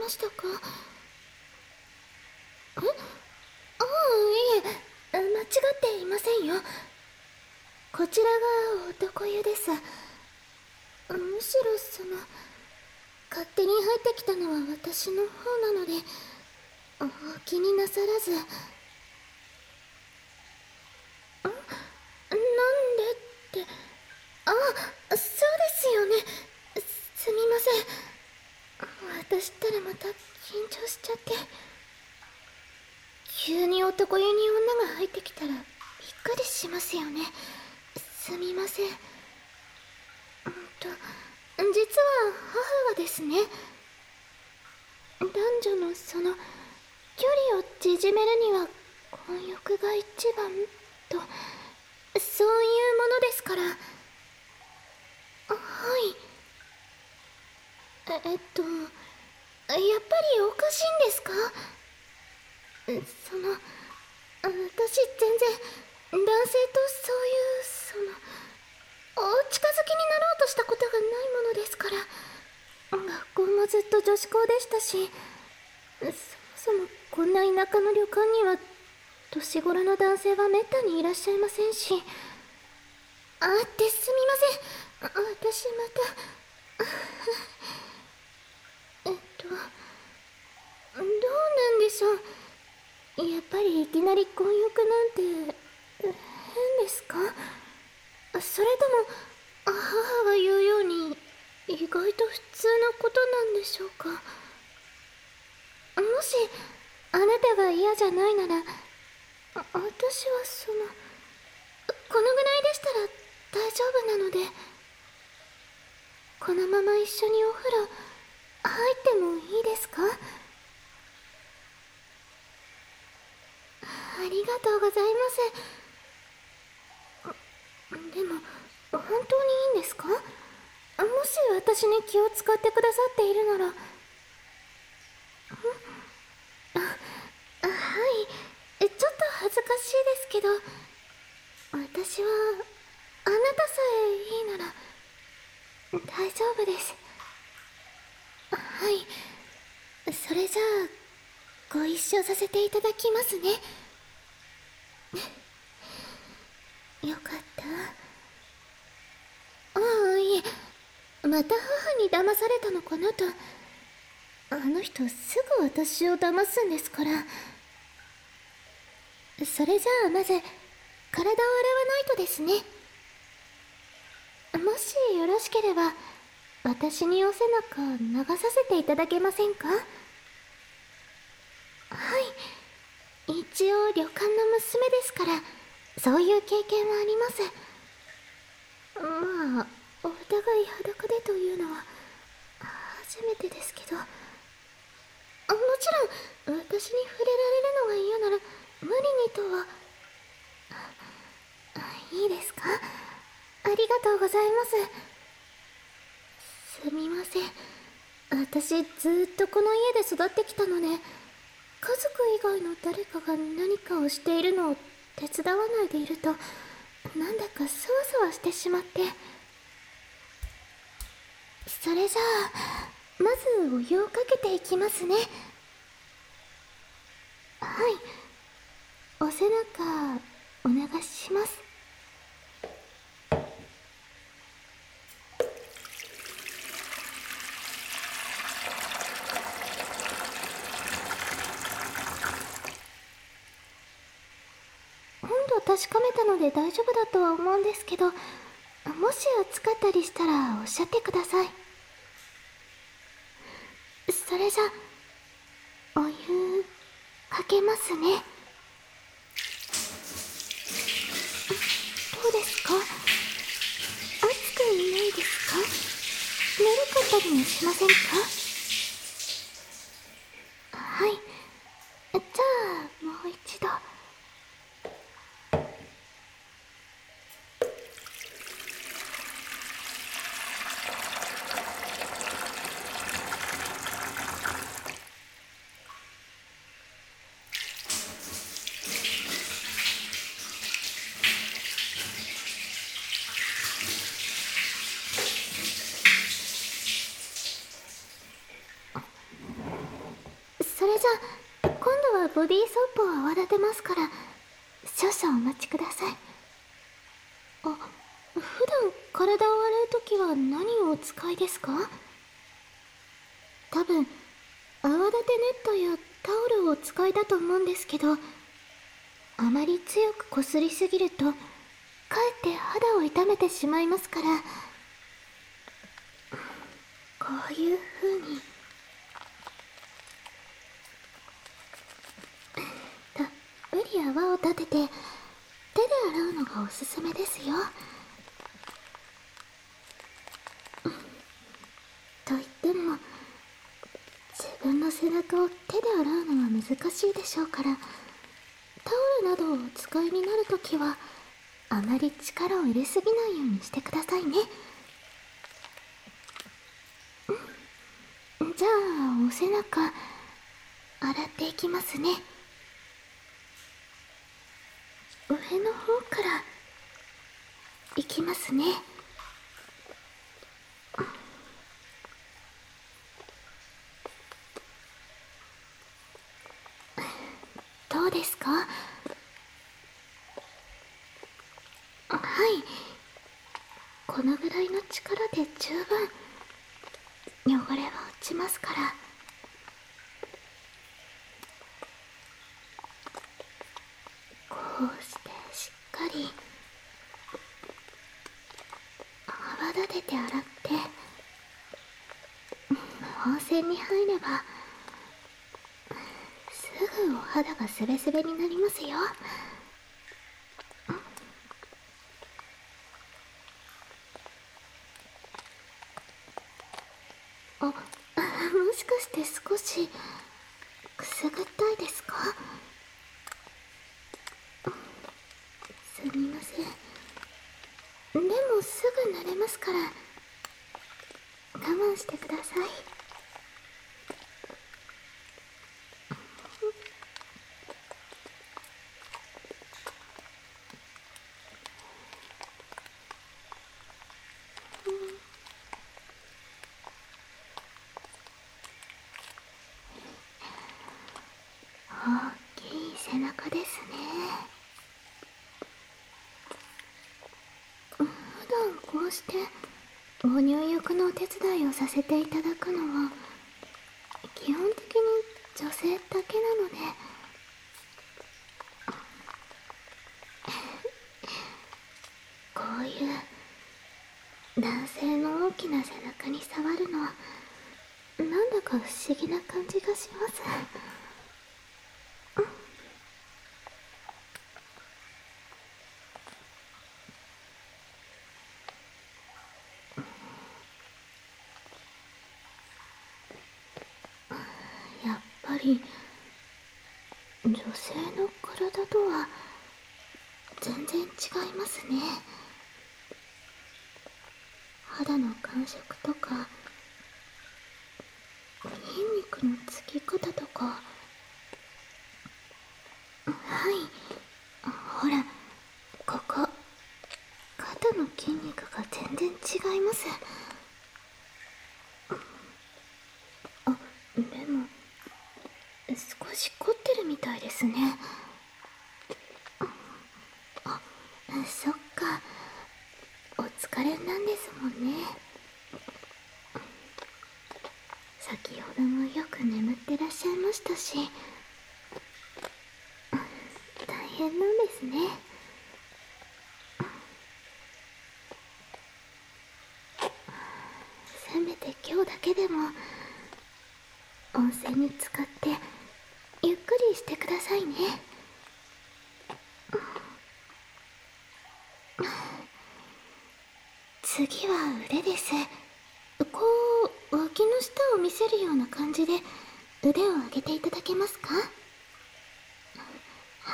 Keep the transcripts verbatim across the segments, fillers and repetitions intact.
したか？え？ああ、いえ、間違っていませんよ。こちらが男湯です。むしろその、勝手に入ってきたのは私の方なので、お気になさらず。ん？なんでって、あ、そうですよね。すみません。私ったらまた緊張しちゃって。急に男湯に女が入ってきたらびっくりしますよね。すみません。うんと、実は母がですね、男女のその距離を縮めるには混浴が一番と、そういうものですから。はい。ええっと、やっぱりおかしいんですか？その、私全然男性とそういうそのお近づきになろうとしたことがないものですから。学校もずっと女子校でしたし、そもそもこんな田舎の旅館には年頃の男性はめったにいらっしゃいませんし。あってすみません。私またえっとどうなんでしょう。やっぱりいきなり混浴なんて変ですか？それとも母が言うように意外と普通のことなんでしょうか？もしあなたが嫌じゃないなら、私はそのこのぐらいでしたら大丈夫なので、このまま一緒にお風呂入ってもいいですか？ありがとうございます。でも本当にいいんですか？もし私に気を使ってくださっているなら。あ、あ、はい。ちょっと恥ずかしいですけど、私はあなたさえいいなら大丈夫です。はい。それじゃあご一緒させていただきますね。よかった。ああ、いえ、また母に騙されたのかなと。あの人すぐ私を騙すんですから。それじゃあまず体を洗わないとですね。もしよろしければ私にお背中流させていただけませんか？はい。一応旅館の娘ですから、そういう経験はあります。まあお互い裸でというのは初めてですけど。もちろん私に触れられるのが嫌なら無理にとは。いいですか？ありがとうございます。すみません。私ずっとこの家で育ってきたので、家族以外の誰かが何かをしているのを手伝わないでいるとなんだかそわそわしてしまって。それじゃあまずお湯をかけていきますね。はい。お背中お願いします。温度確かめたので大丈夫だとは思うんですけど、もし暑かったりしたらおっしゃってください。それじゃお湯かけますね。どうですか？熱くないですか？ぬるかったりもしませんか？はい。じゃあもう一度。 じゃ今度はボディーソープを泡立てますから少々お待ちください。あ、普段体を洗うときは何をお使いですか？多分泡立てネットやタオルをお使いだと思うんですけど、あまり強くこすりすぎるとかえって肌を痛めてしまいますから、こういう風にたっぷり泡を立てて手で洗うのがおすすめですよ。と言っても自分の背中を手で洗うのは難しいでしょうから、タオルなどをお使いになるときはあまり力を入れすぎないようにしてくださいね。じゃあお背中洗っていきますね。上の方からいきますね。どうですか？はい、このぐらいの力で十分汚れは落ちますから。こうしてしっかり泡立てて洗って温泉に入ればすぐお肌がスベスベになりますよ。あ、もしかして少しくすぐったいですか？すみません。でもすぐ慣れますから我慢してください。大きい背中ですね。普段こうしてご入浴のお手伝いをさせていただくのは基本的に女性だけなので、こういう男性の大きな背中に触るのはなんだか不思議な感じがします。やっぱり女性の体とは全然違いますね。肌の感触とか筋肉のつき方とか。はい、ほらここ肩の筋肉が全然違います。あ、でも少し凝ってるみたいですね。あ、そっか、お疲れなんですもんね。先ほどもよく眠ってらっしゃいましたし大変なんですね。せめて今日だけでも温泉に浸かってゆっくりしてくださいね。次は腕です。こう脇の下を見せるような感じで腕を上げていただけますか？はい、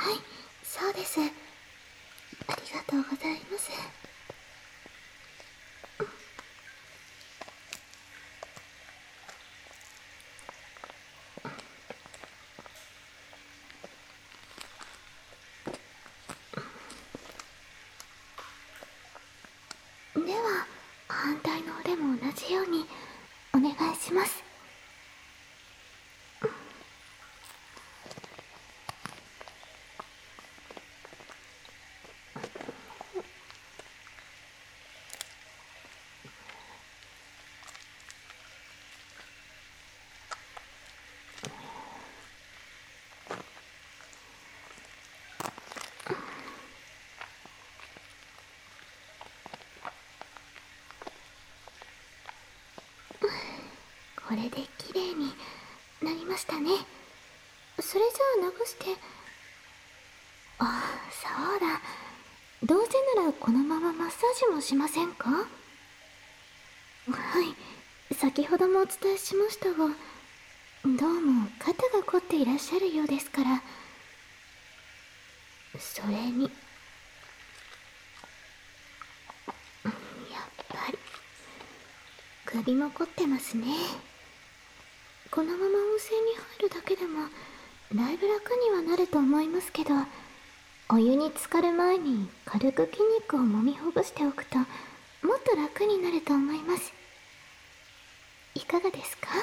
そうです。ありがとうございます。では反対の腕も同じようにお願いします。 これできれいになりましたね。それじゃあ流して。あ、そうだ。どうせならこのままマッサージもしませんか？はい、先ほどもお伝えしましたが、どうも肩が凝っていらっしゃるようですから。それに、やっぱり首も凝ってますね。このまま温泉に入るだけでもだいぶ楽にはなると思いますけど、お湯に浸かる前に軽く筋肉を揉みほぐしておくともっと楽になると思います。いかがですか？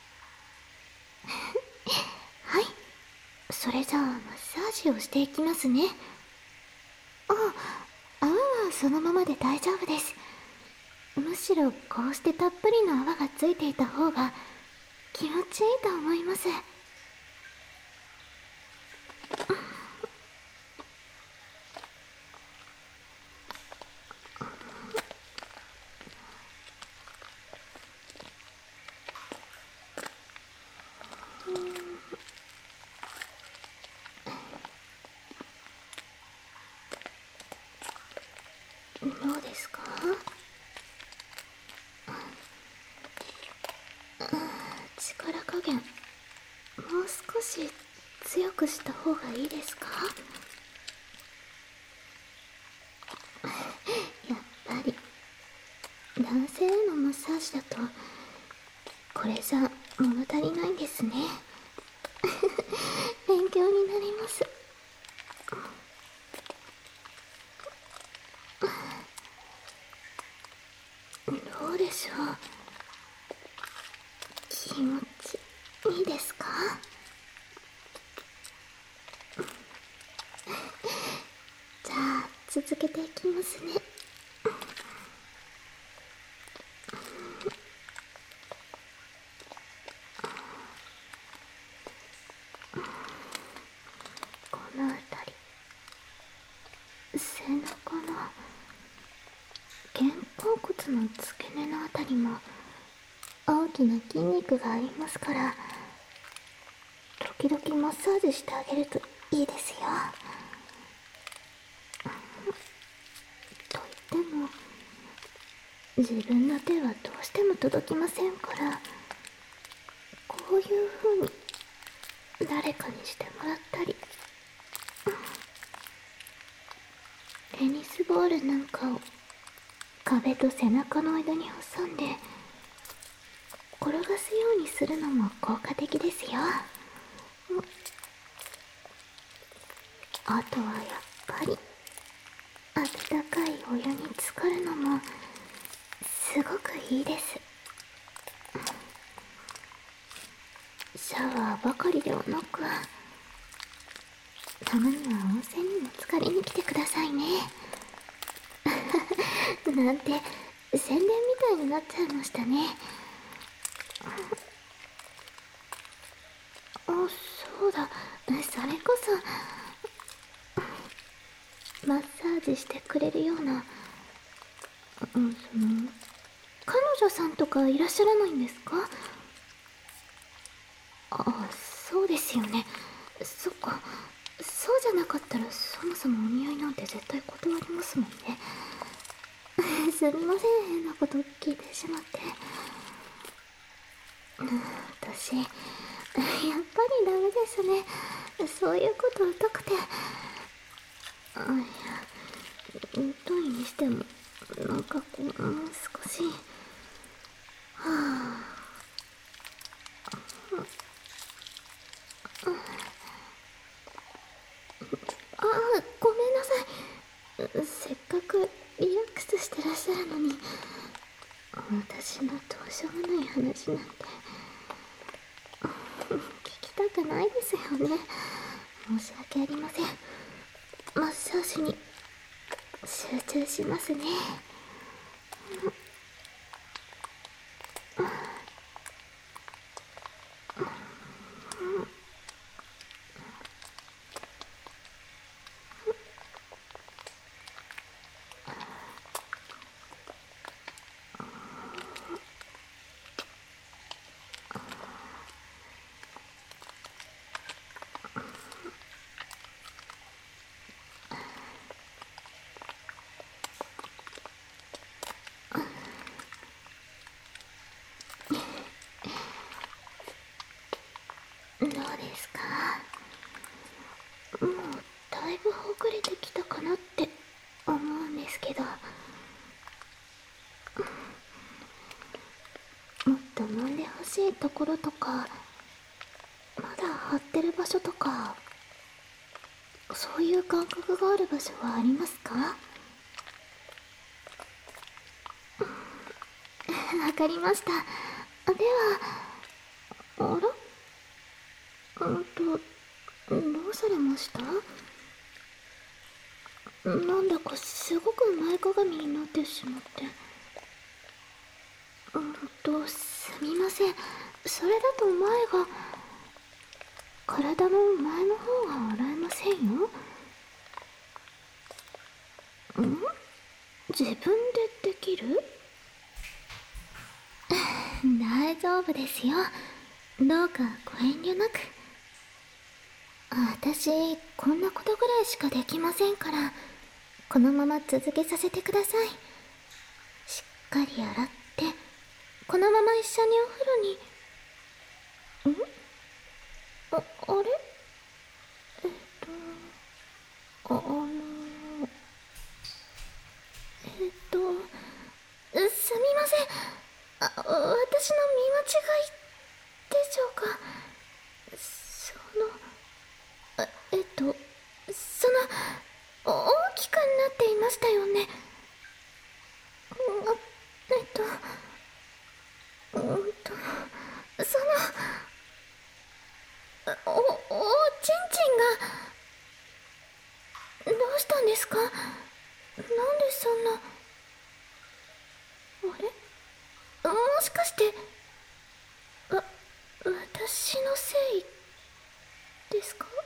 はい、それじゃあマッサージをしていきますね。あ、泡はそのままで大丈夫です。むしろこうしてたっぷりの泡がついていた方が気持ちいいと思います。どうですか？力加減もう少し強くした方がいいですか？やっぱり男性へのマッサージだとこれじゃ物足りないんですね。勉強になります。どうでしょう？気持ちいいですか？じゃあ続けていきますね。この辺り、背中の肩甲骨の付け根のあたりも大きな筋肉がありますから、時々マッサージしてあげるといいですよ。と言っても自分の手はどうしても届きませんから、こういう風に誰かにしてもらったり、テニスボールなんかを壁と背中の間に挟んで転がすようにするのも効果的ですよ。あとはやっぱり温かいお湯に浸かるのもすごくいいです。シャワーばかりではなく、たまには温泉にも浸かりに来てくださいね。なんて宣伝みたいになっちゃいましたね。あ、そうだ、それこそマッサージしてくれるような、うん、その彼女さんとかいらっしゃらないんですか？あ、そうですよね。そっか、そうじゃなかったらそもそもお見合いなんて絶対断りますもんね。すみません、変なこと聞いてしまって。私やっぱりダメですね。そういうこと痛くて、あ、いや、痛いにしてもなんかこう、もう少し、はあ、あ、ごめんなさい。せっかくリラックスしてらっしゃるのに、私のどうしようもない話なんて聞きたくないですよね。申し訳ありません。マッサージに集中しますね。 どうですか？もうだいぶほぐれてきたかなって思うんですけど、もっと揉んでほしいところとか、まだ張ってる場所とか、そういう感覚がある場所はありますか？わかりました。では、あら、うんと、どうされました？なんだかすごく前かがみになってしまって。うんと、すみません。それだと前が、体の前の方が洗えませんよ。ん？自分でできる？大丈夫ですよ。どうかご遠慮なく。私、こんなことぐらいしかできませんから、このまま続けさせてください。しっかり洗って、このまま一緒にお風呂に。ん？あ、あれ？えっと、あ、あの、えっと、すみません。あ、私の見間違いでしょうか。その、あえっと、その、大きくなっていましたよね。あ、えっと、うんと、その、お、お、ちんちんが、どうしたんですか？なんでそんな、あれ？もしかして、わ、私のせいですか？